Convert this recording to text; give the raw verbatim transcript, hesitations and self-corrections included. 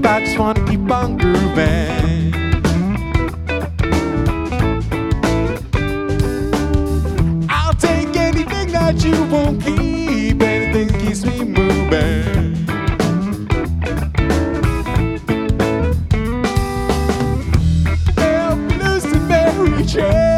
I just wanna keep on grooving. I'll take anything that you won't keep, anything that keeps me moving. Help me lose the very chain.